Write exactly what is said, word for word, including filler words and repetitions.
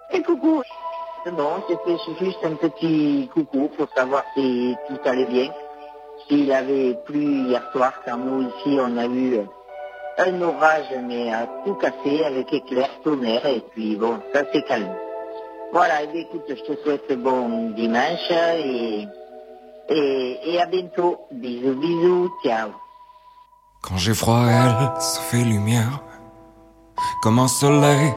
Et coucou. Non, c'était juste un petit coucou pour savoir si tout allait bien. S'il avait plu hier soir, car nous ici on a eu un orage mais à tout cassé avec éclair, tonnerre et puis bon, ça s'est calmé. Voilà, et bien, écoute, je te souhaite bon dimanche et, et, et à bientôt. Bisous, bisous, ciao. Quand j'ai froid, elle se fait lumière comme un soleil.